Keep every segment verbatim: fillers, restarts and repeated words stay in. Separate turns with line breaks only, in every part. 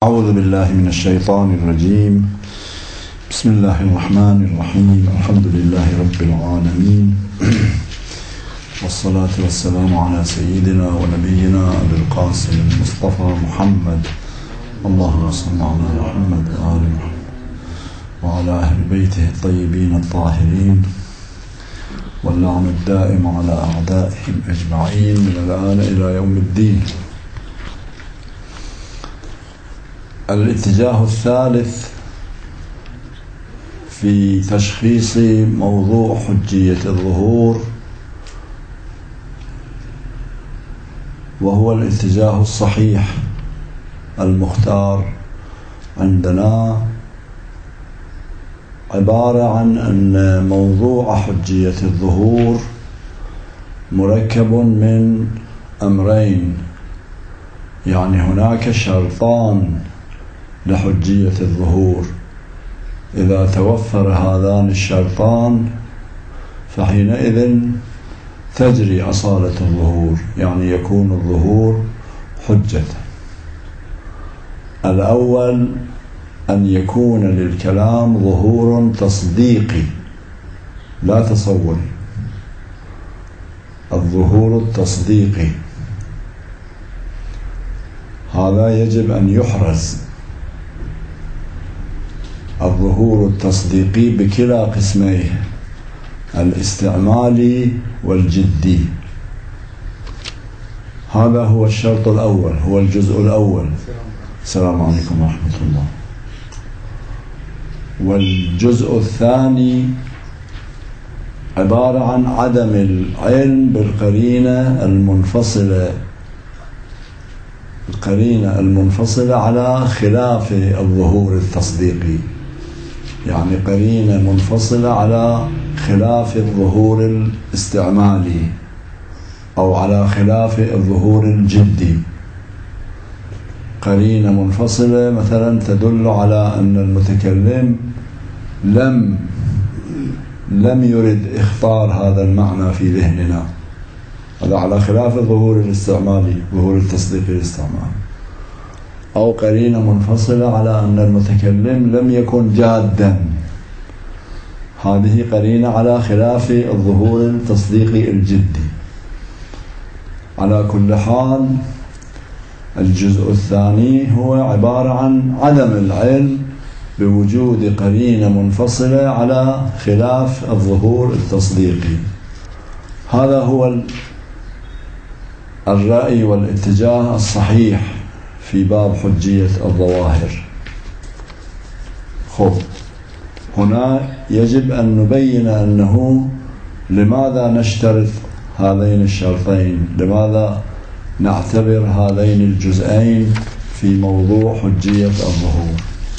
أعوذ بالله من الشيطان الرجيم. بسم الله الرحمن الرحيم. الحمد لله رب العالمين، والصلاة والسلام على سيدنا ونبينا أبي القاسم المصطفى محمد، اللهم صل على محمد وآل محمد وعلى أهل بيته الطيبين الطاهرين، واللعن الدائم على أعدائهم أجمعين من الآن إلى يوم الدين. الاتجاه الثالث في تشخيص موضوع حجية الظهور، وهو الاتجاه الصحيح المختار عندنا، عبارة عن أن موضوع حجية الظهور مركب من أمرين، يعني هناك شرطان لحجية الظهور. إذا توفر هذان الشرطان فحينئذ تجري أصالة الظهور، يعني يكون الظهور حجة. الأول أن يكون للكلام ظهور تصديقي لا تصوري، الظهور التصديقي هذا يجب أن يحرز. الظهور التصديقي بكلا قسميه، الاستعمالي والجدي. هذا هو الشرط الأول، هو الجزء الأول. السلام عليكم ورحمة الله. والجزء الثاني عبارة عن عدم العلم بالقرينة المنفصلة، القرينة المنفصلة على خلاف الظهور التصديقي، يعني قرينة منفصلة على خلاف الظهور الاستعمالي أو على خلاف الظهور الجدي. قرينة منفصلة مثلا تدل على أن المتكلم لم لم يرد إخطار هذا المعنى في ذهننا، هذا على خلاف الظهور الاستعمالي، ظهور التصديقي الاستعمالي. أو قرينة منفصلة على أن المتكلم لم يكن جادا، هذه قرينة على خلاف الظهور التصديقي الجدي. على كل حال الجزء الثاني هو عبارة عن عدم العلم بوجود قرينة منفصلة على خلاف الظهور التصديقي. هذا هو الرأي والاتجاه الصحيح في باب حجية الظواهر. خب، هنا يجب أن نبين أنه لماذا نشترط هذين الشرطين، لماذا نعتبر هذين الجزئين في موضوع حجية الظهور.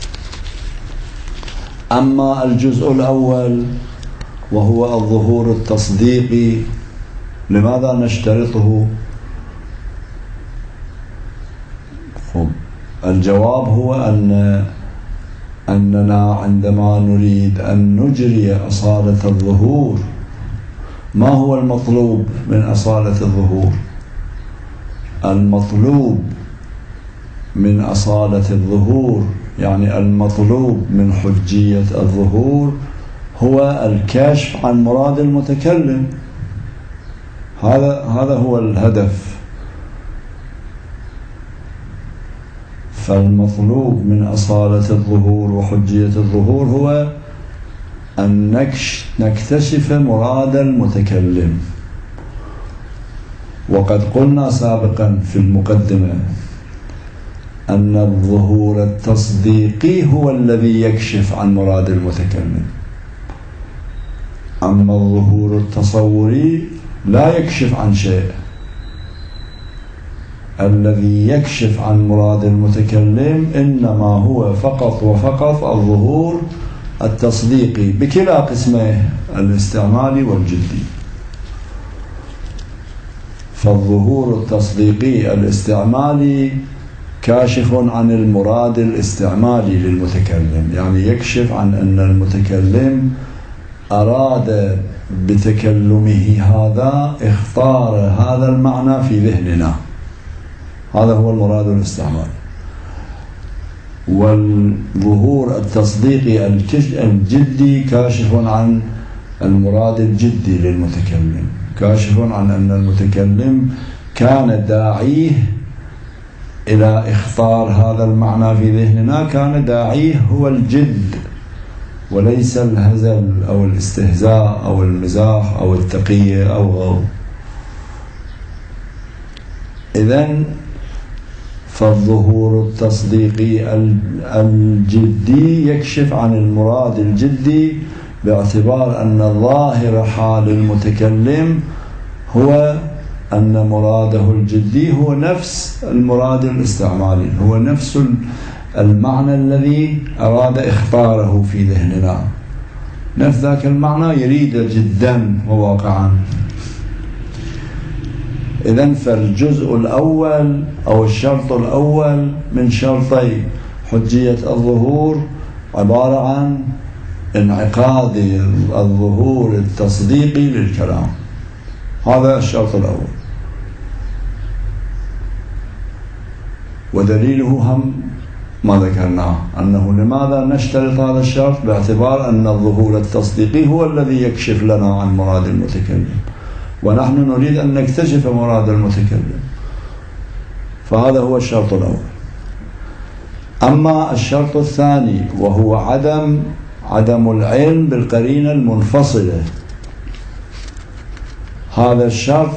أما الجزء الأول وهو الظهور التصديقي، لماذا نشترطه؟ خب، الجواب هو أن أننا عندما نريد أن نجري أصالة الظهور، ما هو المطلوب من أصالة الظهور؟ المطلوب من أصالة الظهور، يعني المطلوب من حجية الظهور، هو الكشف عن مراد المتكلم. هذا هذا هو الهدف. فالمطلوب من أصالة الظهور وحجية الظهور هو أن نكتشف مراد المتكلم. وقد قلنا سابقا في المقدمة أن الظهور التصديقي هو الذي يكشف عن مراد المتكلم، أما الظهور التصوري لا يكشف عن شيء. الذي يكشف عن مراد المتكلم إنما هو فقط وفقط الظهور التصديقي بكلا قسميه، الاستعمالي والجدي. فالظهور التصديقي الاستعمالي كاشف عن المراد الاستعمالي للمتكلم، يعني يكشف عن أن المتكلم أراد بتكلمه هذا اختار هذا المعنى في ذهننا، هذا هو المراد الاستعمالي. والظهور التصديقي الجدي كاشف عن المراد الجدي للمتكلم، كاشف عن أن المتكلم كان داعيه إلى إخطار هذا المعنى في ذهننا، كان داعيه هو الجد وليس الهزل أو الاستهزاء أو المزاح أو التقية أو غيره. إذن فالظهور التصديقي الجدي يكشف عن المراد الجدي باعتبار أن ظاهر حال المتكلم هو أن مراده الجدي هو نفس المراد الاستعمالي، هو نفس المعنى الذي أراد إخطاره في ذهننا، نفس ذاك المعنى يريد جدا وواقعا. إذن فالجزء الأول أو الشرط الأول من شرطي حجية الظهور عبارة عن انعقاد الظهور التصديقي للكلام، هذا الشرط الأول. ودليله هم ما ذكرناه، أنه لماذا نشترط هذا الشرط؟ باعتبار أن الظهور التصديقي هو الذي يكشف لنا عن مراد المتكلم، ونحن نريد أن نكتشف مراد المتكلم، فهذا هو الشرط الأول. أما الشرط الثاني وهو عدم عدم العلم بالقرينة المنفصلة، هذا الشرط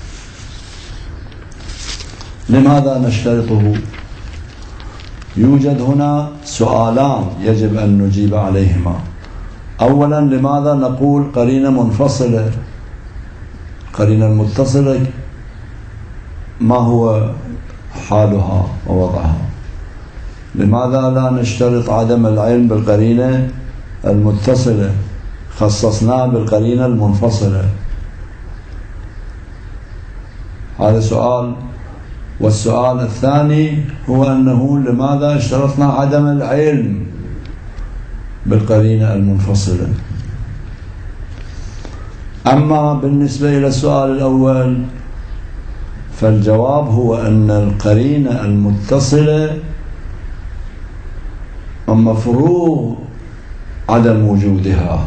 لماذا نشترطه؟ يوجد هنا سؤالان يجب أن نجيب عليهما. أولا، لماذا نقول قرينة منفصلة؟ قرينة المتصلة ما هو حالها ووضعها؟ لماذا لا نشترط عدم العلم بالقرينة المتصلة، خصصناها بالقرينة المنفصلة؟ هذا سؤال. والسؤال الثاني هو أنه لماذا اشترطنا عدم العلم بالقرينة المنفصلة؟ أما بالنسبة إلى السؤال الأول فالجواب هو أن القرينة المتصلة مفروغ عدم وجودها،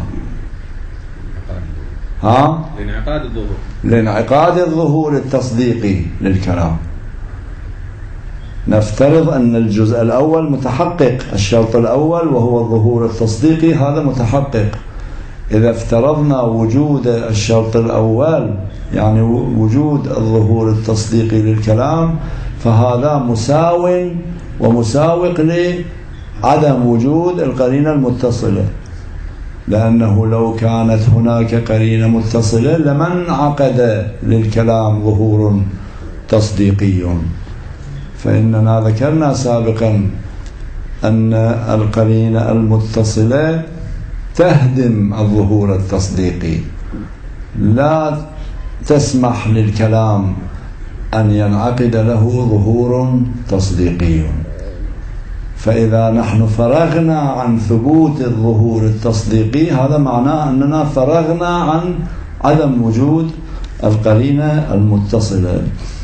ها؟
لانعقاد الظهور
لانعقاد الظهور التصديقي للكلام. نفترض أن الجزء الأول متحقق، الشرط الأول وهو الظهور التصديقي هذا متحقق. إذا افترضنا وجود الشرط الأول يعني وجود الظهور التصديقي للكلام، فهذا مساو ومساوق لعدم وجود القرينة المتصلة، لأنه لو كانت هناك قرينة متصلة لما انعقد للكلام ظهور تصديقي. فإننا ذكرنا سابقا أن القرينة المتصلة تهدم الظهور التصديقي، لا تسمح للكلام أن ينعقد له ظهور تصديقي. فإذا نحن فرغنا عن ثبوت الظهور التصديقي هذا معناه أننا فرغنا عن عدم وجود القرينة المتصلة.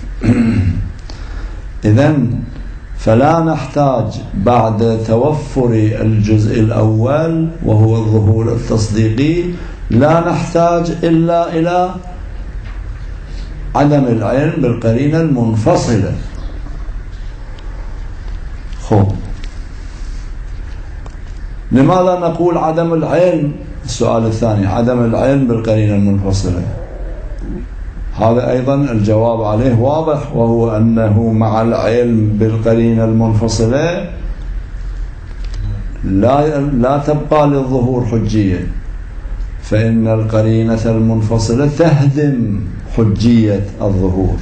إذن فلا نحتاج بعد توفر الجزء الأول وهو الظهور التصديقي، لا نحتاج إلا إلى عدم العلم بالقرينة المنفصلة. خب، لماذا نقول عدم العلم؟ السؤال الثاني، عدم العلم بالقرينة المنفصلة، هذا أيضا الجواب عليه واضح، وهو أنه مع العلم بالقرينة المنفصلة لا لا تبقى للظهور حجية، فإن القرينة المنفصلة تهدم حجية الظهور،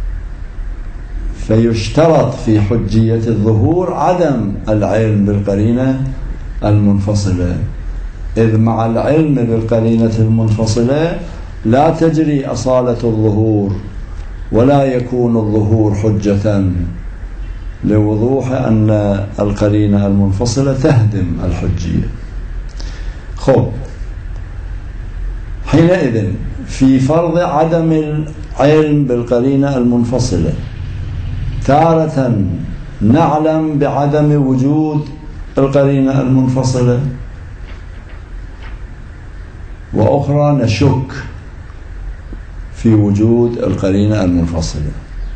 فيشترط في حجية الظهور عدم العلم بالقرينة المنفصلة، إذ مع العلم بالقرينة المنفصلة لا تجري أصالة الظهور ولا يكون الظهور حجة، لوضوح أن القرينة المنفصلة تهدم الحجية. خب، حينئذ في فرض عدم العلم بالقرينة المنفصلة تارة نعلم بعدم وجود القرينة المنفصلة، وأخرى نشك في وجود القرينة المنفصلة.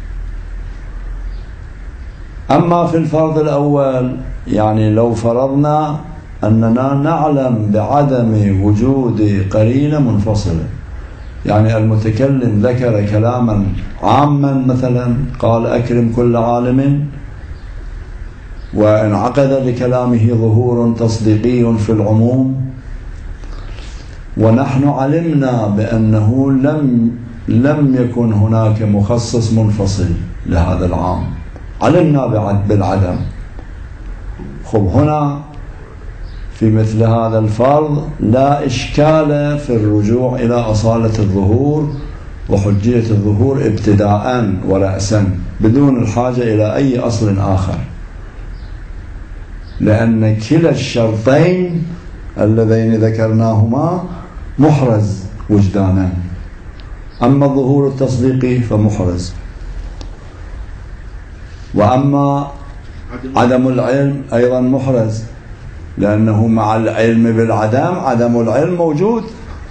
أما في الفرض الأول، يعني لو فرضنا أننا نعلم بعدم وجود قرينة منفصلة، يعني المتكلم ذكر كلاما عاما مثلا، قال أكرم كل عالم، وانعقد لكلامه ظهور تصديقي في العموم، ونحن علمنا بأنه لم لم يكن هناك مخصص منفصل لهذا العام، علمنا بالعدم. خب هنا في مثل هذا الفرض لا إشكال في الرجوع إلى أصالة الظهور وحجية الظهور ابتداء ورأسا بدون الحاجة إلى أي أصل آخر، لأن كلا الشرطين اللذين ذكرناهما محرز وجدانا. أما الظهور التصديقي فمحرز، وأما عدم العلم أيضا محرز، لأنه مع العلم بالعدم عدم العلم موجود،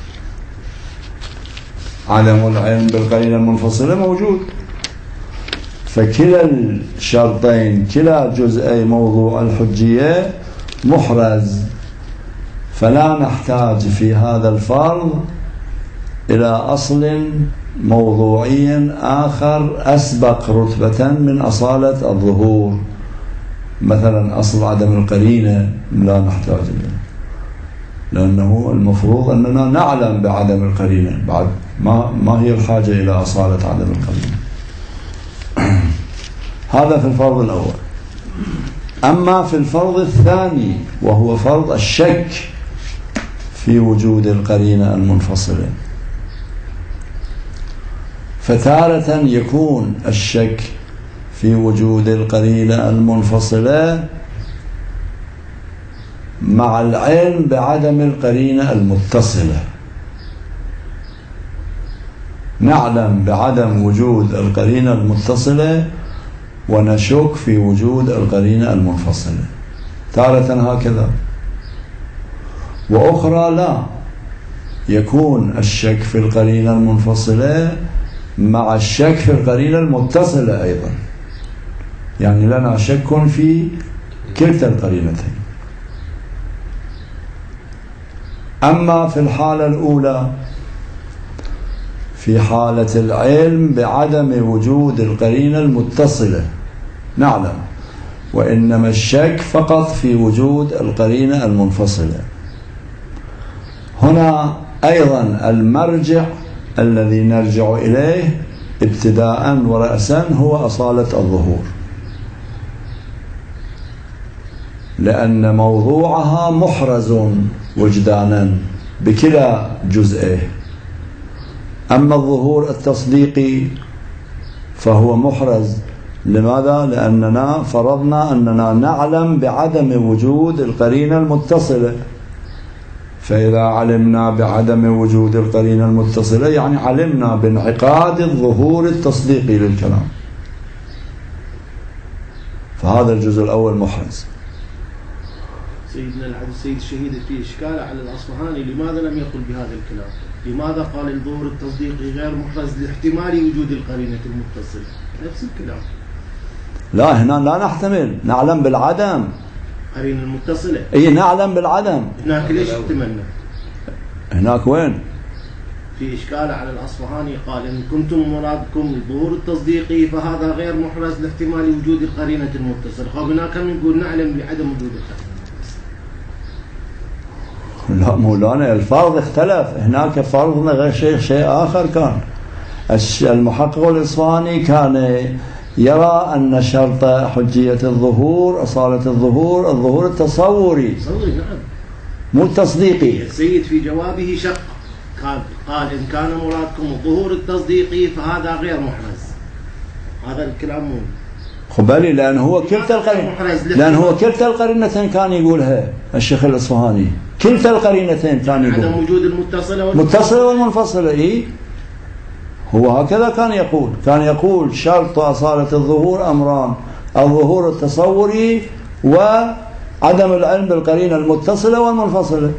عدم العلم بالقرينة المنفصلة موجود. فكلا الشرطين كلا جزئي موضوع الحجية محرز، فلا نحتاج في هذا الفرض إلى أصل موضوعي آخر أسبق رتبة من أصالة الظهور، مثلا أصل عدم القرينة لا نحتاج له، لأنه المفروض أننا نعلم بعدم القرينة، بعد ما, ما هي الحاجة إلى أصالة عدم القرينة. هذا في الفرض الأول. أما في الفرض الثاني وهو فرض الشك في وجود القرينة المنفصلة، فتارة يكون الشك في وجود القرينة المنفصلة مع العلم بعدم القرينة المتصلة، نعلم بعدم وجود القرينة المتصلة ونشك في وجود القرينة المنفصلة، تارة هكذا. وأخرى لا، يكون الشك في القرينة المنفصلة مع الشك في القرينة المتصلة أيضا، يعني لنا شك في كلتا القرينتين. أما في الحالة الأولى، في حالة العلم بعدم وجود القرينة المتصلة نعلم، وإنما الشك فقط في وجود القرينة المنفصلة. هنا أيضا المرجع الذي نرجع إليه ابتداء ورأسا هو أصالة الظهور، لأن موضوعها محرز وجدانا بكلا جزئه. أما الظهور التصديقي فهو محرز، لماذا؟ لأننا فرضنا أننا نعلم بعدم وجود القرينة المتصلة، فإذا علمنا بعدم وجود القرينة المتصلة يعني علمنا بانعقاد الظهور التصديقي للكلام، فهذا الجزء الأول محرز.
سيدنا العبد السيد الشهيد في إشكال على الأصفهاني، لماذا لم يقل بهذا الكلام؟ لماذا قال الظهور التصديقي غير محرز لاحتمال وجود القرينة المتصلة؟ نفس الكلام.
لا، هنا لا نحتمل، نعلم بالعدم.
قرينة المتصلة
اي نعلم بالعدم.
هناك ليش احتملنا؟
هناك وين؟
في إشكال على الأصفهاني قال إن كنتم مرادكم الظهور التصديقي فهذا غير محرز لاحتمال وجود القرينة المتصلة، هناك نقول نعلم بعدم وجود القرينة.
لا مولانا، الفرض اختلف، هناك فرضنا غير شيء شيء آخر. كان المحقق الإصفهاني كان يرى أن شرط حجية الظهور أصالة الظهور الظهور التصوري،
تصوري نعم،
مو التصديقي.
السيد في جوابه شق، قال قال إن كان مرادكم الظهور التصديقي فهذا غير محرز. هذا الكلام مو
خبالي، لأن هو كلتا القرينتين، لأن هو كلتا القرينتين كان يقولها الشيخ الإصفهاني، كلتا القرينتين كان يقول
عدم وجود المتصلة
والمتصلة والمنفصلة. إيه هو هكذا كان يقول، كان يقول شرط أصالة الظهور أمران، الظهور التصوري وعدم العلم بالقرينة المتصلة والمنفصلة.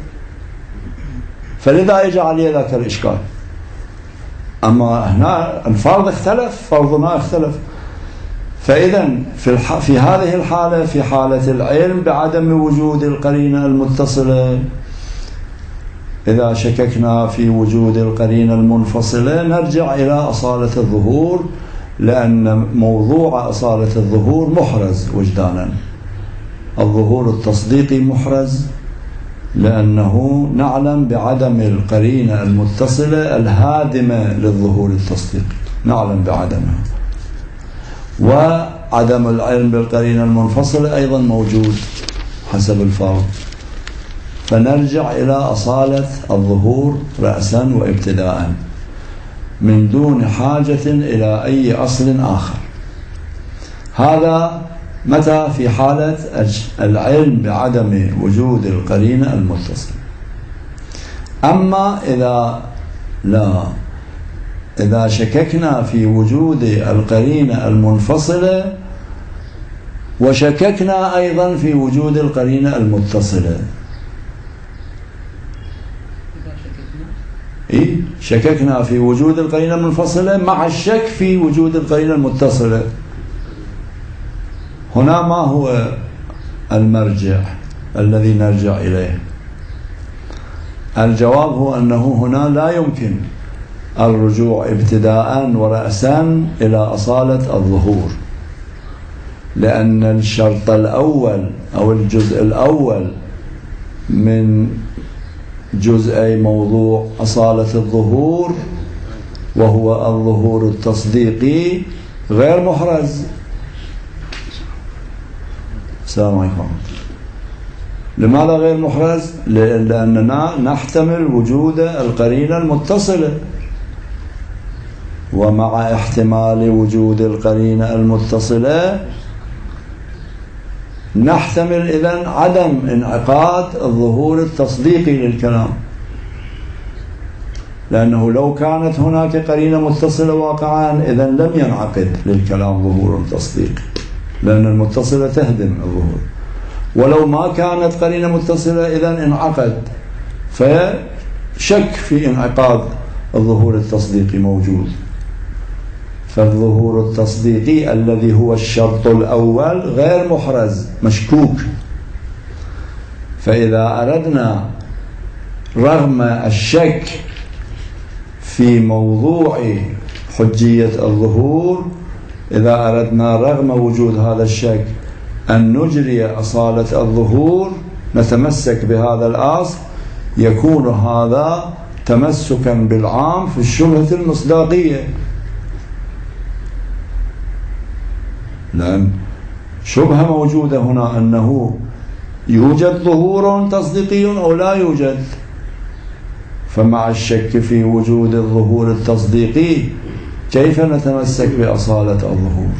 فلذا يجعل لي ذاك الإشكال. أما هنا الفرض اختلف، فرضنا اختلف. فإذا في, الح... في هذه الحالة، في حالة العلم بعدم وجود القرينة المتصلة، إذا شككنا في وجود القرينة المنفصلة نرجع إلى أصالة الظهور، لأن موضوع أصالة الظهور محرز وجدانا. الظهور التصديقي محرز لأنه نعلم بعدم القرينة المتصلة الهادمة للظهور التصديقي، نعلم بعدمها. وعدم العلم بالقرينة المنفصلة أيضا موجود حسب الفرض. فنرجع إلى أصالة الظهور رأسا وابتداء من دون حاجة إلى أي أصل آخر. هذا متى؟ في حالة العلم بعدم وجود القرينة المتصلة. أما إذا لا إذا شككنا في وجود القرينة المنفصلة وشككنا أيضا في وجود القرينة المتصلة، إيه؟ شككنا في وجود القرينة المنفصلة مع الشك في وجود القرينة المتصلة، هنا ما هو المرجع الذي نرجع إليه؟ الجواب هو أنه هنا لا يمكن الرجوع ابتداء ورأسا إلى أصالة الظهور، لأن الشرط الأول أو الجزء الأول من جزئي موضوع أصالة الظهور وهو الظهور التصديقي غير محرز. السلام عليكم. لماذا غير محرز؟ لأننا نحتمل وجود القرينة المتصلة، ومع احتمال وجود القرينة المتصلة نحتمل إذن عدم انعقاد الظهور التصديقي للكلام، لأنه لو كانت هناك قرينة متصلة واقعا إذن لم ينعقد للكلام ظهور تصديقي، لأن المتصلة تهدم الظهور. ولو ما كانت قرينة متصلة إذن انعقد، فشك في انعقاد الظهور التصديقي موجود. فالظهور التصديقي الذي هو الشرط الأول غير محرز، مشكوك. فإذا أردنا رغم الشك في موضوع حجية الظهور، إذا أردنا رغم وجود هذا الشك أن نجري أصالة الظهور نتمسك بهذا الأصل، يكون هذا تمسكا بالعام في الشبهة المصداقية، لأن شبهة موجودة هنا أنه يوجد ظهور تصديقي أو لا يوجد. فمع الشك في وجود الظهور التصديقي كيف نتمسك بأصالة الظهور؟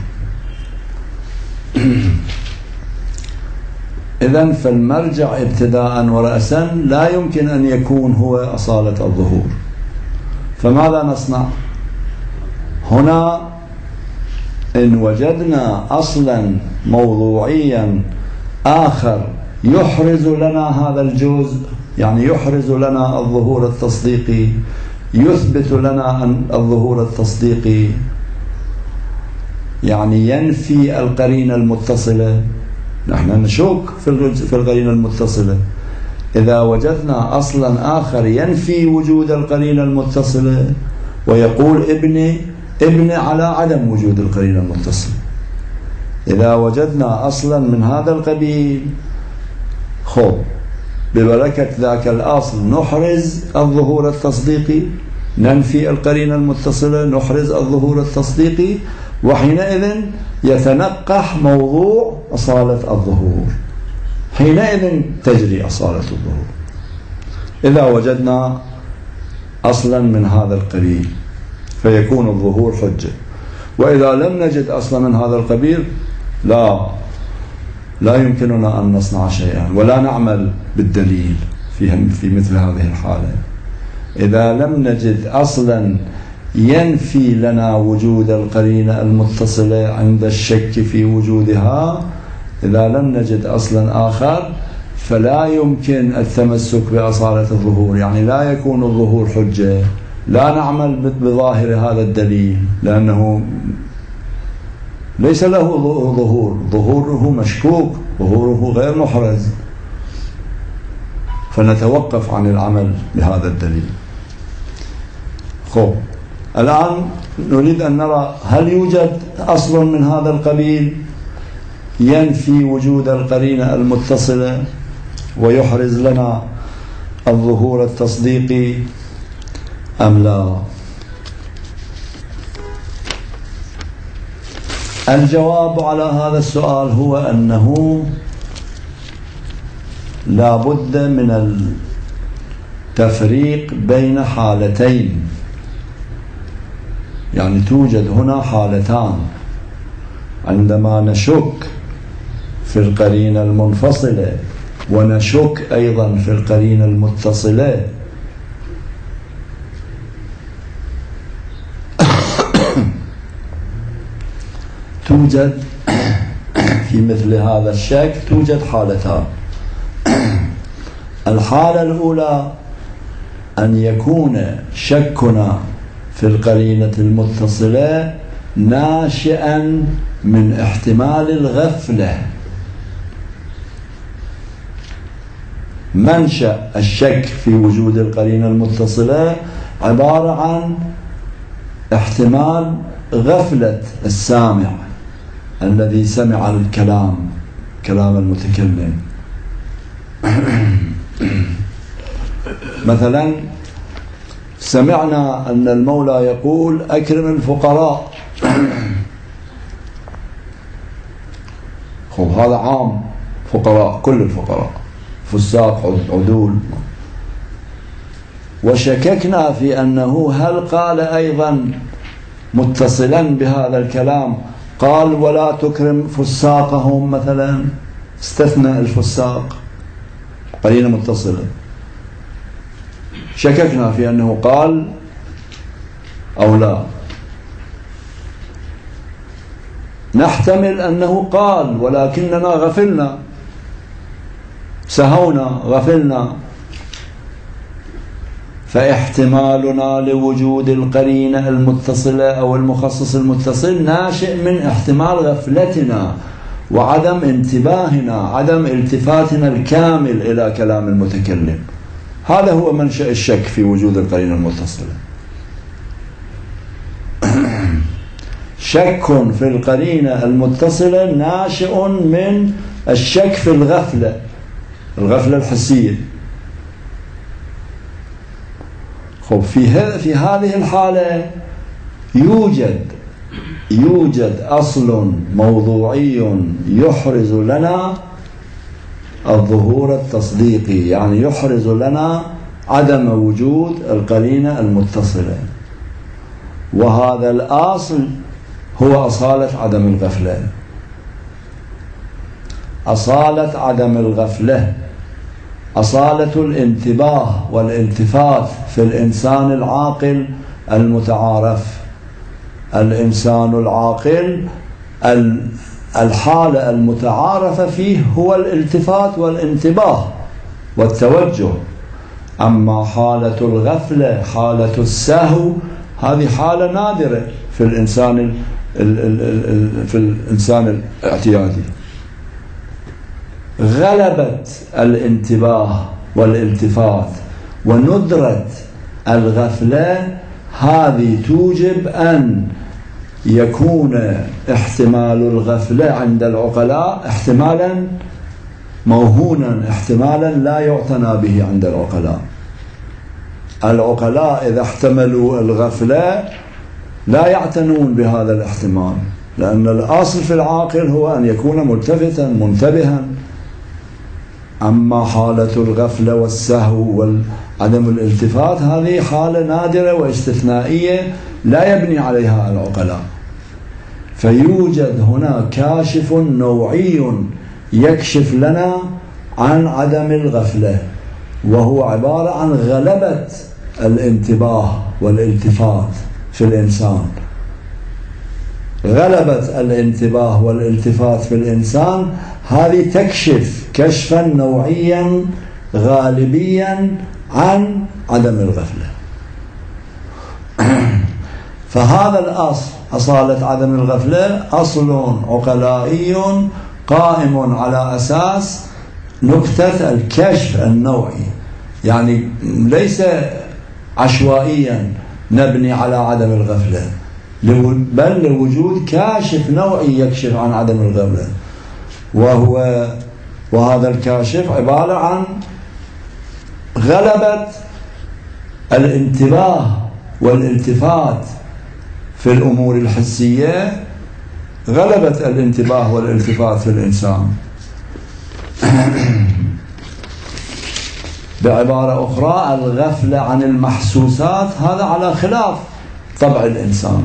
إذن فالمرجع ابتداء ورأسا لا يمكن أن يكون هو أصالة الظهور. فماذا نصنع؟ هنا إن وجدنا أصلا موضوعيا آخر يحرز لنا هذا الجزء، يعني يحرز لنا الظهور التصديقي، يثبت لنا أن الظهور التصديقي، يعني ينفي القرينة المتصلة. نحن نشك في القرينة المتصلة. إذا وجدنا أصلا آخر ينفي وجود القرينة المتصلة ويقول ابني ابني على عدم وجود القرينة المتصلة، إذا وجدنا أصلا من هذا القبيل، خب ببركة ذاك الأصل نحرز الظهور التصديقي، ننفي القرينة المتصلة، نحرز الظهور التصديقي، وحينئذ يتنقح موضوع أصالة الظهور، حينئذ تجري أصالة الظهور إذا وجدنا أصلا من هذا القبيل، فيكون الظهور حجة. وإذا لم نجد أصلا من هذا القبيل لا لا يمكننا أن نصنع شيئا ولا نعمل بالدليل في في مثل هذه الحالة. إذا لم نجد أصلا ينفي لنا وجود القرينة المتصلة عند الشك في وجودها. إذا لم نجد أصلا آخر فلا يمكن التمسك بأصالة الظهور، يعني لا يكون الظهور حجة، لا نعمل بظاهر هذا الدليل لأنه ليس له ظهور، ظهوره مشكوك، ظهوره غير محرز، فنتوقف عن العمل بهذا الدليل. خب الآن نريد أن نرى هل يوجد أصل من هذا القبيل ينفي وجود القرينة المتصلة ويحرز لنا الظهور التصديقي أم لا؟ الجواب على هذا السؤال هو أنه لا بد من التفريق بين حالتين، يعني توجد هنا حالتان عندما نشك في القرينة المنفصلة ونشك أيضا في القرينة المتصلة. توجد في مثل هذا الشك توجد حالتان. الحالة الأولى أن يكون شكنا في القرينة المتصلة ناشئا من احتمال الغفلة. منشأ الشك في وجود القرينة المتصلة عبارة عن احتمال غفلة السامع الذي سمع الكلام، كلام المتكلم. مثلا سمعنا أن المولى يقول أكرم الفقراء، خب هذا عام، فقراء كل الفقراء، فساق عدول. وشككنا في أنه هل قال أيضا متصلا بهذا الكلام قال ولا تكرم فساقهم مثلا، استثنى الفساق، قرينة متصلة. شككنا في أنه قال أو لا. نحتمل أنه قال ولكننا غفلنا، سهونا، غفلنا. فاحتمالنا لوجود القرينة المتصلة أو المخصص المتصل ناشئ من احتمال غفلتنا وعدم انتباهنا، عدم التفاتنا الكامل إلى كلام المتكلم. هذا هو منشأ الشك في وجود القرينة المتصلة. شك في القرينة المتصلة ناشئ من الشك في الغفلة، الغفلة الحسية. خب في في هذه الحالة يوجد يوجد أصل موضوعي يحرز لنا الظهور التصديقي، يعني يحرز لنا عدم وجود القرينة المتصلة، وهذا الأصل هو أصالة عدم الغفلة. أصالة عدم الغفلة، أصالة الانتباه والالتفات في الإنسان العاقل المتعارف. الإنسان العاقل الحالة المتعارفة فيه هو الالتفات والانتباه والتوجه. أما حالة الغفلة، حالة السهو، هذه حالة نادرة في الإنسان في الإنسان الاعتيادي. غلبة الانتباه والالتفات وندرة الغفلة هذه توجب أن يكون احتمال الغفلة عند العقلاء احتمالا موهونا، احتمالا لا يعتنى به عند العقلاء. العقلاء إذا احتملوا الغفلة لا يعتنون بهذا الاحتمال، لأن الأصل في العاقل هو أن يكون ملتفتا منتبها. أما حالة الغفلة والسهو وعدم الالتفات هذه حالة نادرة واستثنائية لا يبني عليها العقلاء. فيوجد هنا كاشف نوعي يكشف لنا عن عدم الغفلة، وهو عبارة عن غلبة الانتباه والالتفات في الإنسان، غلبة الانتباه والالتفات في الإنسان، هذه تكشف كشفا نوعيا غالبيا عن عدم الغفلة. فهذا الأصل، أصالة عدم الغفلة، أصل عقلائي قائم على أساس نكتة الكشف النوعي، يعني ليس عشوائيا نبني على عدم الغفلة، بل لوجود كاشف نوعي يكشف عن عدم الغفلة، وهو وهذا الكاشف عبارة عن غلبة الانتباه والالتفات في الأمور الحسية، غلبة الانتباه والالتفات في الإنسان. بعبارة أخرى، الغفلة عن المحسوسات هذا على خلاف طبع الإنسان.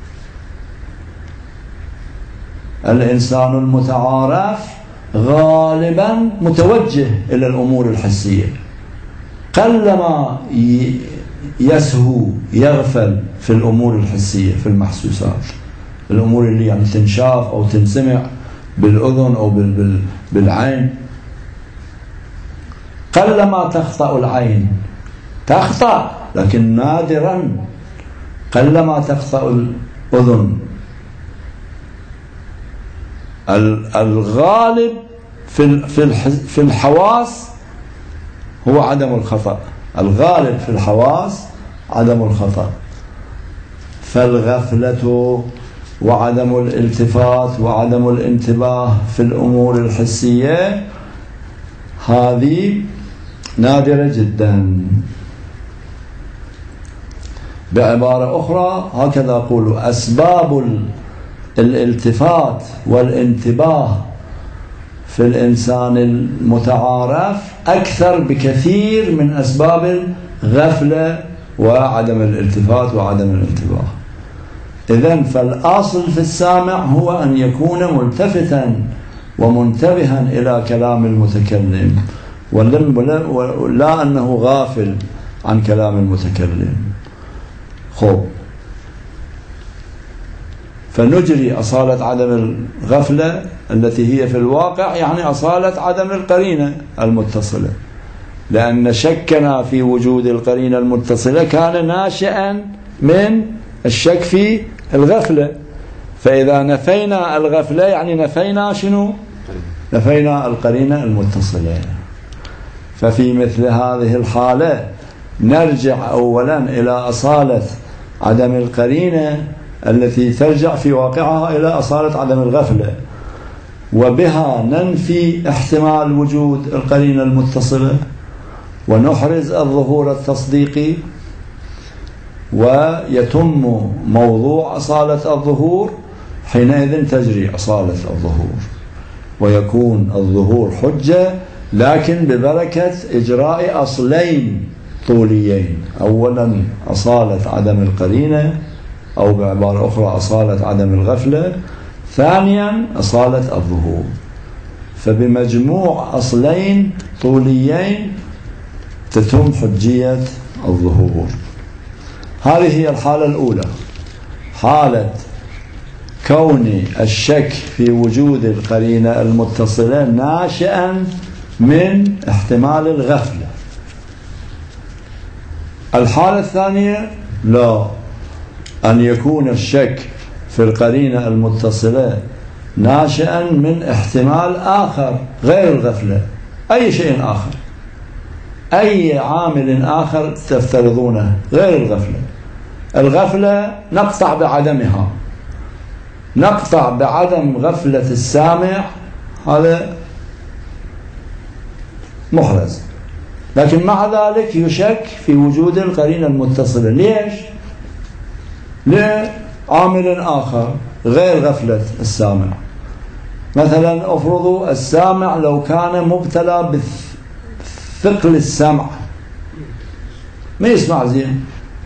الإنسان المتعارف غالبا متوجه إلى الأمور الحسية، قلما يسهو يغفل في الأمور الحسية، في المحسوسات، الأمور اللي يعني تنشاف أو تنسمع بالأذن أو بالعين. قلما تخطأ العين، تخطأ لكن نادرا، قلما تخطأ الأذن. الغالب في في الحواس هو عدم الخطأ، الغالب في الحواس عدم الخطأ. فالغفلة وعدم الالتفات وعدم الانتباه في الأمور الحسية هذه نادرة جدا. بعبارة أخرى هكذا أقول: أسباب الالتفات والانتباه في الإنسان المتعارف أكثر بكثير من أسباب الغفلة وعدم الالتفات وعدم الانتباه. إذن فالأصل في السامع هو أن يكون ملتفتا ومنتبها إلى كلام المتكلم، ولا أنه غافل عن كلام المتكلم. خب، فنجري أصالة عدم الغفلة التي هي في الواقع يعني أصالة عدم القرينة المتصلة، لأن شكنا في وجود القرينة المتصلة كان ناشئا من الشك في الغفلة. فإذا نفينا الغفلة يعني نفينا شنو؟ نفينا القرينة المتصلة. ففي مثل هذه الحالة نرجع أولا إلى أصالة عدم القرينة التي ترجع في واقعها إلى أصالة عدم الغفلة، وبها ننفي احتمال وجود القرينة المتصلة ونحرز الظهور التصديقي، ويتم موضوع أصالة الظهور. حينئذ تجري أصالة الظهور ويكون الظهور حجة، لكن ببركة إجراء أصلين طوليين: أولا أصالة عدم القرينة، أو بعبارة أخرى أصالة عدم الغفلة، ثانيا أصالة الظهور. فبمجموع أصلين طوليين تتم حجية الظهور. هذه هي الحالة الأولى، حالة كون الشك في وجود القرينة المتصلة ناشئا من احتمال الغفلة. الحالة الثانية لا، أن يكون الشك في القرينة المتصلة ناشئا من احتمال آخر غير الغفلة، أي شيء آخر، أي عامل آخر تفترضونه غير الغفلة. الغفلة نقطع بعدمها، نقطع بعدم غفلة السامع، هذا محرز، لكن مع ذلك يشك في وجود القرينة المتصلة. ليش؟ لعامل آخر غير غفلة السامع. مثلا أفرضوا السامع لو كان مبتلى بثقل السمع، ما يسمع زين،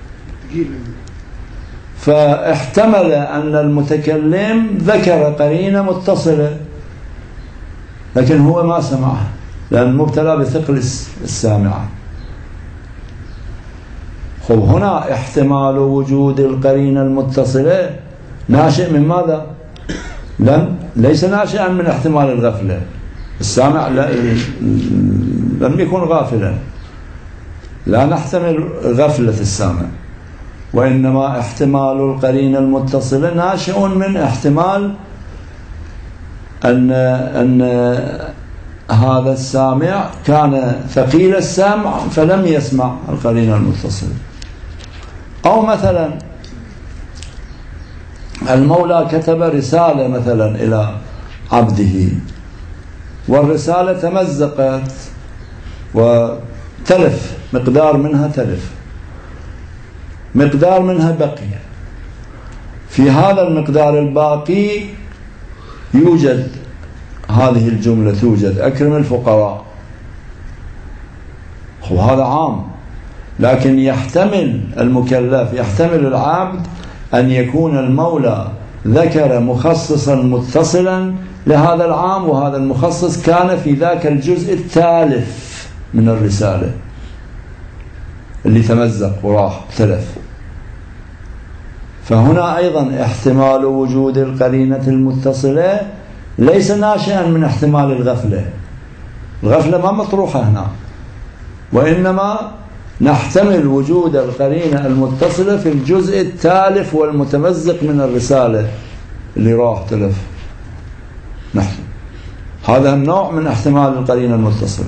فاحتمل أن المتكلم ذكر قرينة متصلة لكن هو ما سمعها لأن مبتلى بثقل السامع. خب هنا احتمال وجود القرينة المتصلة ناشئ من ماذا؟ لم ليس ناشئا من احتمال الغفلة. السامع لم يكن غافلا، لا نحتمل غفلة السامع، وإنما احتمال القرينة المتصلة ناشئ من احتمال أن أن هذا السامع كان ثقيل السمع فلم يسمع القرينة المتصلة. أو مثلا المولى كتب رسالة مثلا إلى عبده، والرسالة تمزقت وتلف، مقدار منها تلف، مقدار منها بقي. في هذا المقدار الباقي يوجد هذه الجملة، توجد أكرم الفقراء، وهذا عام، لكن يحتمل المكلف، يحتمل العبد أن يكون المولى ذكر مخصصا متصلا لهذا العام، وهذا المخصص كان في ذاك الجزء الثالث من الرسالة اللي تمزق وراح تلف. فهنا أيضا احتمال وجود القرينة المتصلة ليس ناشئا من احتمال الغفلة، الغفلة ما مطروحة هنا، وإنما نحتمل وجود القرينة المتصلة في الجزء الثالث والمتمزق من الرسالة اللي راح تلف. نحن هذا النوع من احتمال القرينة المتصلة،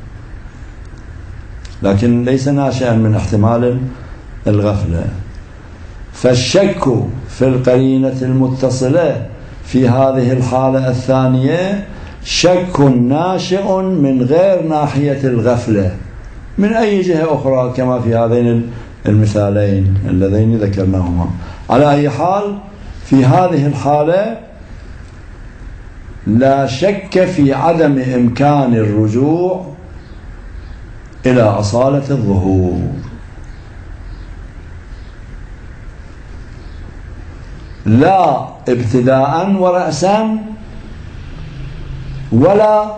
لكن ليس ناشئا من احتمال الغفلة. فالشك في القرينة المتصلة في هذه الحالة الثانية شك ناشئ من غير ناحية الغفلة من أي جهة أخرى، كما في هذين المثالين اللذين ذكرناهما. على أي حال في هذه الحالة لا شك في عدم إمكان الرجوع إلى أصالة الظهور، لا ابتداء ورأسا ولا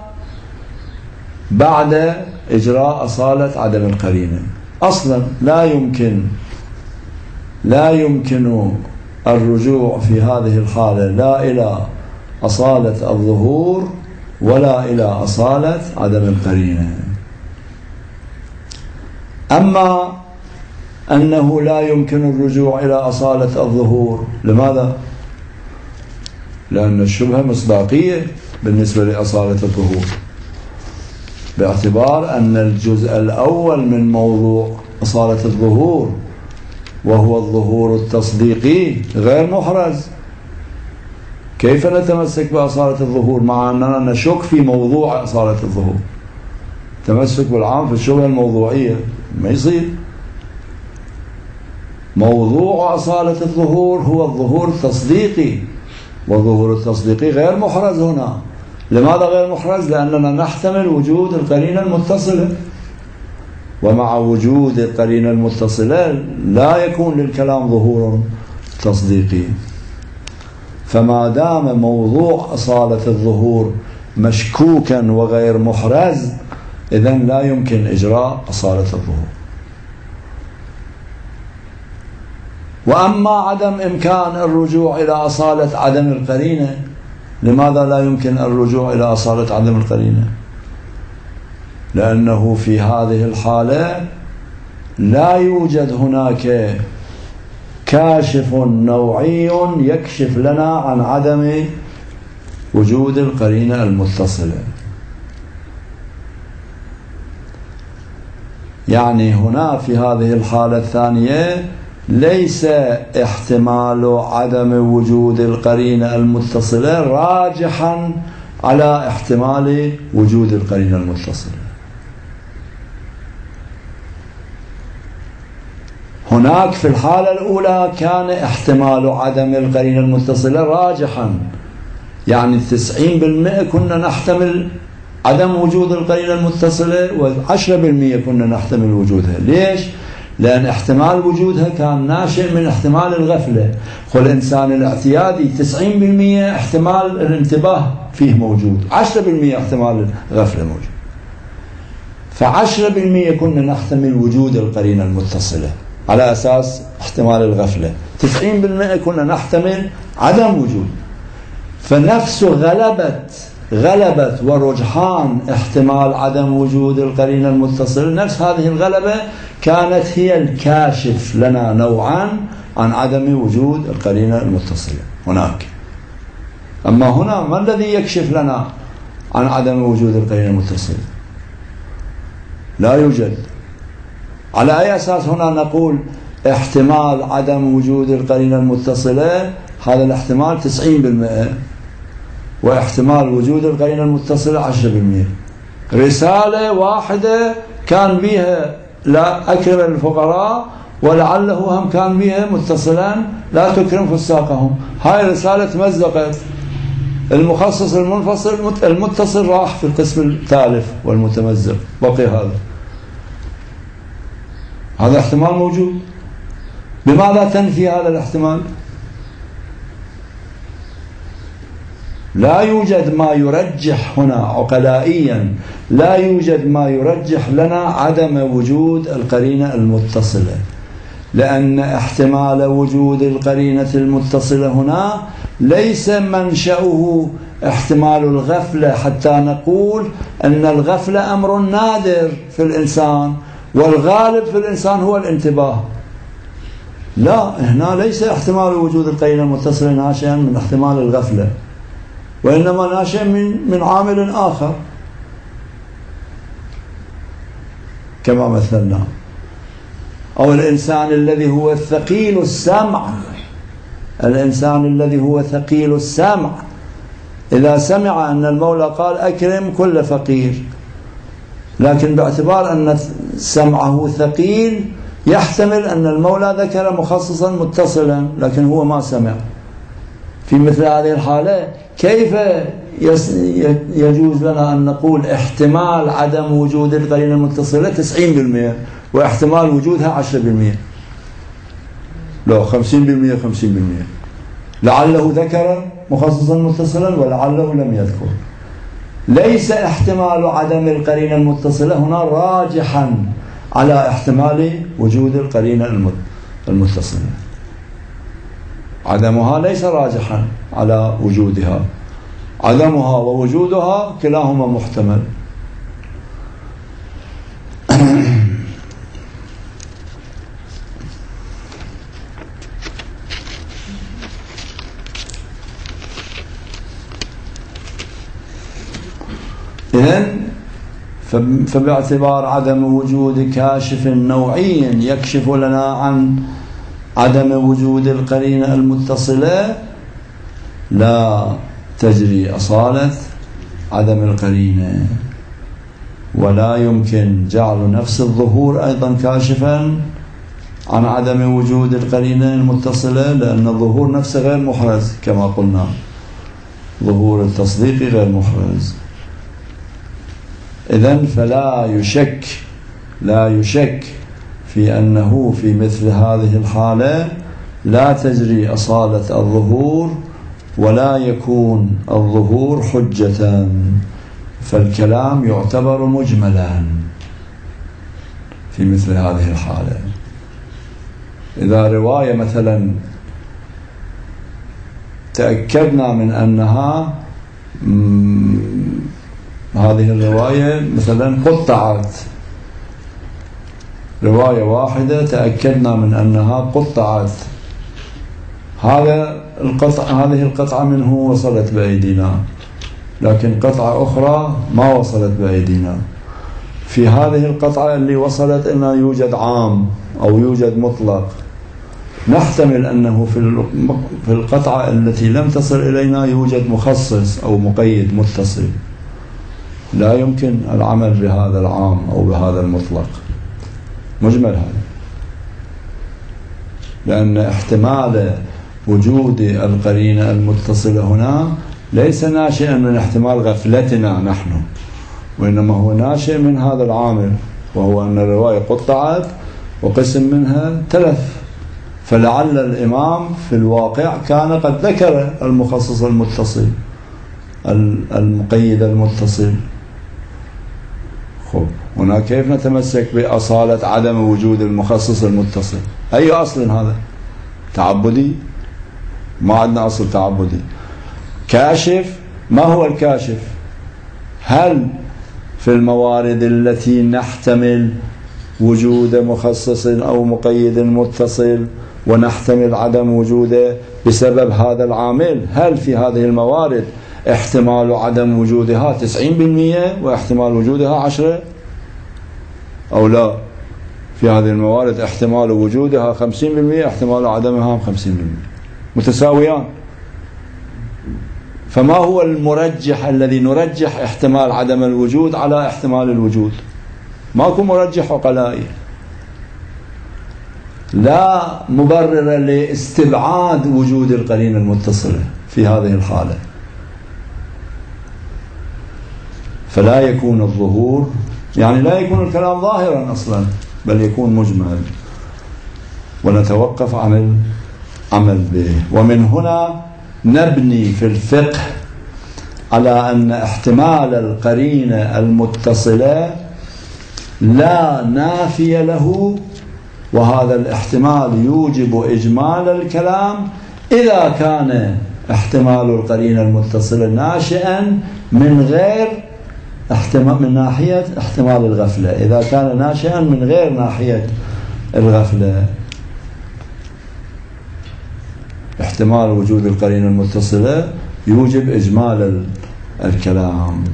بعد إجراء أصالة عدم القرينة. أصلا لا يمكن لا يمكن الرجوع في هذه الحالة لا إلى أصالة الظهور ولا إلى أصالة عدم القرينة. أما أنه لا يمكن الرجوع إلى أصالة الظهور، لماذا؟ لأن الشبهة مصداقية بالنسبة لأصالة الظهور، باعتبار أن الجزء الأول من موضوع أصالة الظهور وهو الظهور التصديقي غير محرز. كيف نتمسك بأصالة الظهور مع أننا نشك في موضوع أصالة الظهور؟ تمسك بالعام في الشبهة الموضوعية ما يصير. موضوع أصالة الظهور هو الظهور التصديقي، والظهور التصديقي غير محرز هنا. لماذا غير محرز؟ لأننا نحتمل وجود القرينة المتصلة، ومع وجود القرينة المتصلة لا يكون للكلام ظهور تصديقي. فما دام موضوع أصالة الظهور مشكوكا وغير محرز، إذن لا يمكن إجراء أصالة الظهور. وأما عدم إمكان الرجوع إلى أصالة عدم القرينة، لماذا لا يمكن الرجوع إلى أصالة عدم القرينة؟ لأنه في هذه الحالة لا يوجد هناك كاشف نوعي يكشف لنا عن عدم وجود القرينة المتصلة. يعني هنا في هذه الحالة الثانية ليس احتمال عدم وجود القرينة المتصلة راجحا على احتمال وجود القرينة المتصلة. هناك في الحالة الأولى كان احتمال عدم القرينة المتصلة راجحا، يعني تسعين بالمئة كنا نحتمل عدم وجود القرينة المتصلة، وعشرة بالمئة كنا نحتمل وجودها. ليش؟ لأن احتمال وجودها كان ناشئ من احتمال الغفلة. والإنسان الاعتيادي تسعين بالمئة احتمال الانتباه فيه موجود، عشرة بالمئة احتمال الغفلة موجود. فعشرة بالمئة كنا نحتمل وجود القرينة المتصلة، على أساس احتمال الغفلة. تسعين بالمئة كنا نحتمل عدم وجود. فنفس غلبة غلبة ورجحان احتمال عدم وجود القرينة المتصلة، نفس هذه الغلبة كانت هي الكاشف لنا نوعا عن عدم وجود القرينة المتصلة هناك. أما هنا ما الذي يكشف لنا عن عدم وجود القرينة المتصلة؟ لا يوجد. على أي أساس هنا نقول احتمال عدم وجود القرينة المتصلة؟ هذا الاحتمال تسعين بالمئة، واحتمال وجود القرينة المتصلة عشرة بالمئة. رسالة واحدة كان بها لا أكرم الفقراء ولعله هم كان بها متصلا لا تكرم فساقهم. هاي الرسالة تمزقت، المخصص المنفصل المتصل راح في القسم الثالث والمتمزق، بقي هذا. هذا احتمال موجود. بماذا تنفي هذا الاحتمال؟ لا يوجد ما يرجح هنا عقلائيا، لا يوجد ما يرجح لنا عدم وجود القرينة المتصلة، لأن احتمال وجود القرينة المتصلة هنا ليس منشأه احتمال الغفلة حتى نقول أن الغفلة أمر نادر في الإنسان والغالب في الإنسان هو الانتباه. لا، هنا ليس احتمال وجود القرينة المتصلة ناشئا من احتمال الغفلة، وإنما ناشئ من من عامل آخر كما مثلنا. أو الإنسان الذي هو ثقيل السمع، الإنسان الذي هو ثقيل السمع إذا سمع أن المولى قال أكرم كل فقير، لكن باعتبار أن سمعه ثقيل يحتمل أن المولى ذكر مخصصا متصلا لكن هو ما سمع. في مثل هذه الحالة كيف يجوز لنا أن نقول احتمال عدم وجود القرينة المتصلة تسعين بالمئة واحتمال وجودها عشرة بالمئة؟ لا، خمسين بالمئة خمسين بالمئة. لعله ذكر مخصصا متصلا ولعله لم يذكر. ليس احتمال عدم القرينة المتصلة هنا راجحا على احتمال وجود القرينة المتصلة. عدمها ليس راجحا على وجودها، عدمها ووجودها كلاهما محتمل. إذن فباعتبار عدم وجود كاشف نوعي يكشف لنا عن عدم وجود القرينة المتصلة لا تجري أصالة عدم القرينة، ولا يمكن جعل نفس الظهور أيضا كاشفا عن عدم وجود القرينة المتصلة، لأن الظهور نفسه غير محرز كما قلنا، ظهور التصديق غير محرز. إذن فلا يشك لا يشك في أنه في مثل هذه الحالة لا تجري أصالة الظهور ولا يكون الظهور حجة، فالكلام يعتبر مجملا في مثل هذه الحالة. إذا رواية مثلا تأكدنا من أنها هذه الرواية مثلا قطعت، رواية واحدة تأكدنا من أنها قطعت، هذا القطع هذه القطعة منه وصلت بأيدينا، لكن قطعة أخرى ما وصلت بأيدينا. في هذه القطعة اللي وصلت إنه يوجد عام أو يوجد مطلق، نحتمل أنه في القطعة التي لم تصل إلينا يوجد مخصص أو مقيد متصل، لا يمكن العمل بهذا العام أو بهذا المطلق، مجمل هذا، لأن احتمال وجود القرينة المتصلة هنا ليس ناشئا من احتمال غفلتنا نحن، وإنما هو ناشئ من هذا العامل، وهو أن الرواية قطعت وقسم منها تلف، فلعل الإمام في الواقع كان قد ذكر المخصص المتصل المقيد المتصل. خب هنا كيف نتمسك بأصالة عدم وجود المخصص المتصل؟ أي أصل هذا؟ تعبدي؟ ما عندنا أصل تعبدي. كاشف، ما هو الكاشف؟ هل في الموارد التي نحتمل وجود مخصص أو مقيد متصل ونحتمل عدم وجوده بسبب هذا العامل، هل في هذه الموارد احتمال عدم وجودها تسعين بالمئة واحتمال وجودها عشرة أو لا؟ في هذه الموارد احتمال وجودها خمسين بالمئة احتمال عدمها خمسين بالمئة، متساويان. فما هو المرجح الذي نرجح احتمال عدم الوجود على احتمال الوجود؟ ماكو مرجح عقلائي، لا مبرر لاستبعاد وجود القرينة المتصلة في هذه الحالة. فلا يكون الظهور، يعني لا يكون الكلام ظاهرا أصلا، بل يكون مجمل، ونتوقف عن العمل به. ومن هنا نبني في الفقه على أن احتمال القرينة المتصلة لا نافي له، وهذا الاحتمال يوجب إجمال الكلام إذا كان احتمال القرينة المتصلة ناشئا من غير احتمال من ناحية احتمال الغفلة، إذا كان ناشئا من غير ناحية الغفلة. احتمال وجود القرينة المتصلة يوجب إجمال الكلام.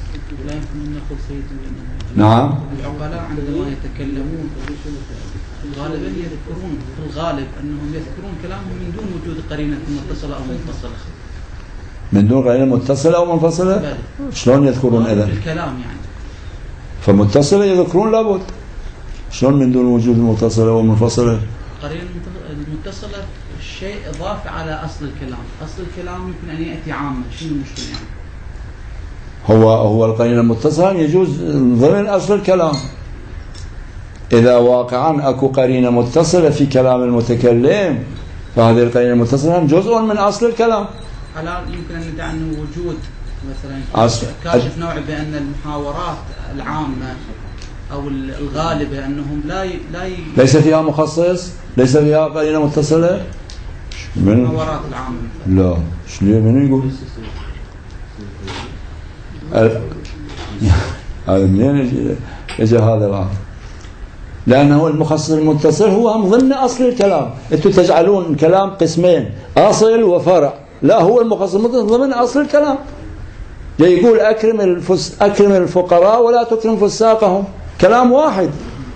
نعم.
العقلاء عندما يتكلمون غالبا يذكرون في الغالب أنهم يذكرون كلامهم من دون وجود قرينة متصلة أو منفصلة.
من دون قرينة متصلة أو منفصلة؟ بل. شلون يذكرون إذا؟
الكلام يعني.
فمتصلة يذكرون لابد. شلون من دون وجود المتصلة ومنفصلة؟
قرينة المتصلة شيء إضافي على أصل الكلام، أصل الكلام يمكن أن يأتي عاما، شنو المشكلة يعني؟
هو هو القرينة المتصلة يجوز ضمن أصل الكلام. إذا واقعا أكو قرينة متصلة في كلام المتكلم فهذه القرينة المتصلة جزء من أصل الكلام.
هل يمكن أن ندعي أنه وجود مثلا كاشف نوعي بأن المحاورات العامة أو الغالبة أنهم لا ي... لا ي...
ليس فيها مخصص، ليس فيها قرينة متصلة
من المحاورات العامة مثلا.
لا شلون من يقول هذا منين اجى هذا الامر؟ لانه المخصص المتصل هو من ضمن اصل الكلام. انتم تجعلون الكلام قسمين، اصل وفرع، لا هو المخصص المتصل ضمن اصل الكلام. يقول اكرم الفس اكرم الفقراء ولا تكرم فساقهم، كلام واحد،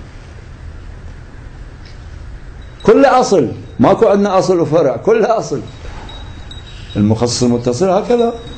كل اصل، ماكو عندنا اصل وفرع، كل اصل. المخصص المتصل هكذا.